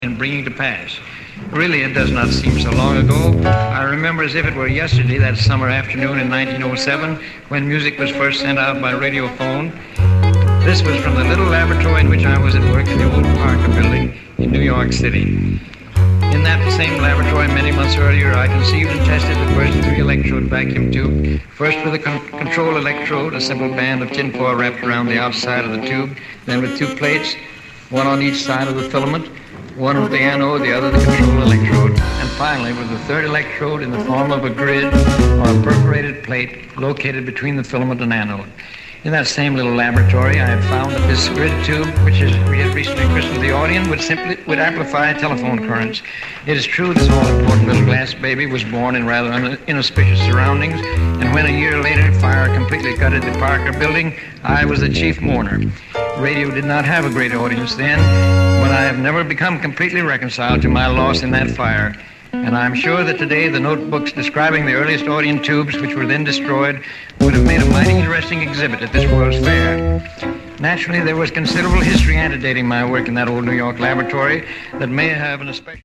and bringing to pass. Really, it does not seem so long ago. I remember as if it were yesterday, that summer afternoon in 1907, when music was first sent out by radiophone. This was from the little laboratory in which I was at work in the old Parker building in New York City. In that same laboratory many months earlier, I conceived and tested the first 3-electrode vacuum tube, first with a control electrode, a simple band of tinfoil wrapped around the outside of the tube, then with 2 plates, one on each side of the filament, one with the anode, the other the control electrode, and finally with the 3rd electrode in the form of a grid or a perforated plate located between the filament and anode. In that same little laboratory, I had found that this grid tube, we had recently christened the Audion, would amplify telephone currents. It is true this all-important little glass baby was born in rather inauspicious surroundings, and when a year later fire completely gutted the Parker building, I was the chief mourner. Radio did not have a great audience then, but I have never become completely reconciled to my loss in that fire. And I'm sure that today the notebooks describing the earliest Audion tubes, which were then destroyed, would have made a mighty interesting exhibit at this World's Fair. Naturally, there was considerable history antedating my work in that old New York laboratory that may have an especially